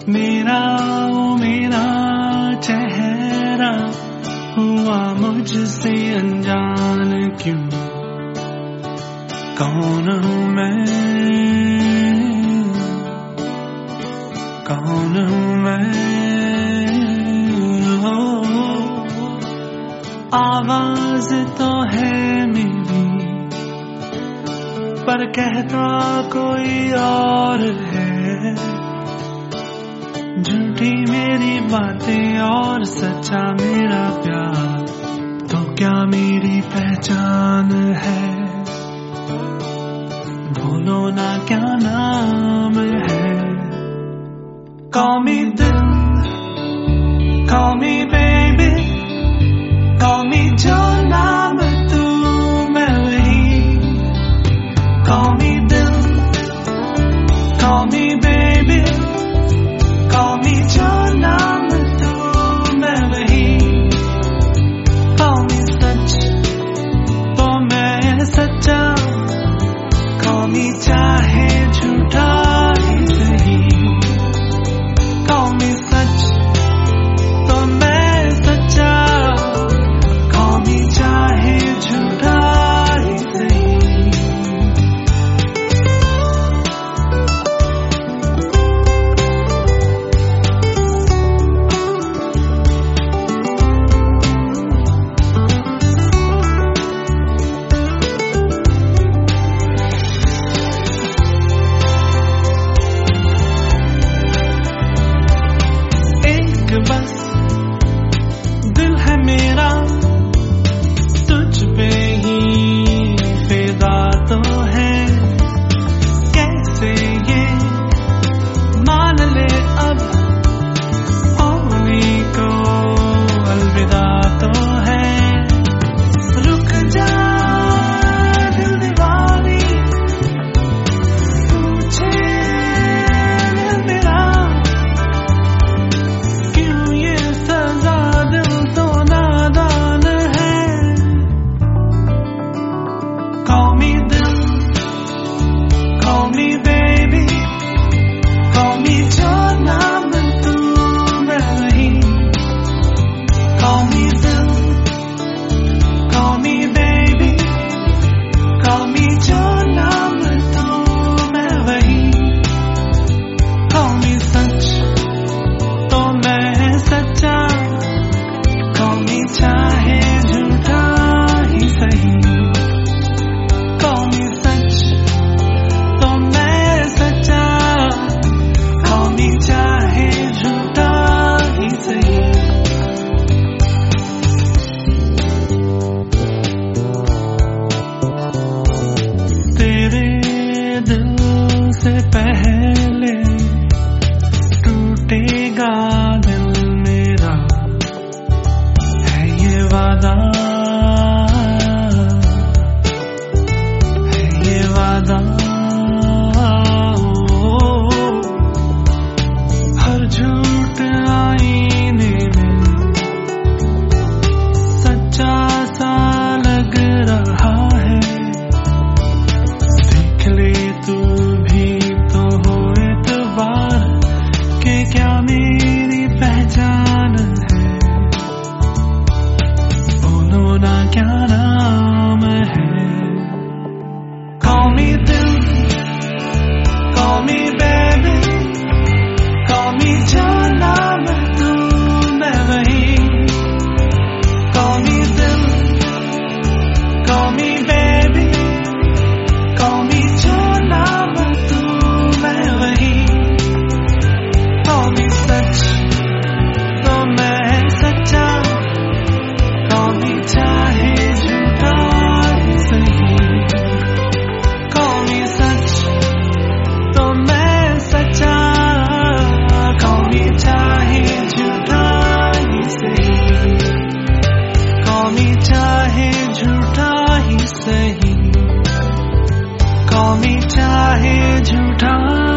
मेरा चेहरा हुआ मुझसे अनजान क्यों? कौन हूँ मैं, कौन हूँ मैं? हो आवाज तो है मेरी, पर कहता कोई और है। झूठी मेरी बातें और सच्चा मेरा प्यार, तो क्या मेरी पहचान है? बोलो ना क्या नाम है? Call me दिल, call me baby, call me जो नाम तू मैं वही। Call me दिल, call me baby, call me जो नाम तू मैं वही। Call me सच तो मैं सच्चा, call me चाहे झूठा ही सही। Call me सच तो मैं सच्चा, call me चाहे झूठा ही सही। बस दिल है मेरा तुझ पे ही फिदा तो है। कैसे ये मान ले अब होने को अलविदा तो है। रुक जा दिल दीवानी, पूछे दिल मेरा पहले टूटेगा दिल मेरा, है ये वादा, है ये वादा। हर झूठ आईने में सच्चा सा लग रहा है। देख ले तू क्या मेरी पहचान है? बोलो ना क्या नाम है? Call me दिल, call me baby, call me जो नाम तू मैं वही। Call me दिल, call me baby, call me जो नाम तू मैं वही। Call me सच तो मैं सच्चा, call me चाहे झूठा ही सही। Call me सच तो मैं सच्चा, call me चाहे झूठा ही सही। Call me चाहे झूठा ही सही, call me चाहे झूठा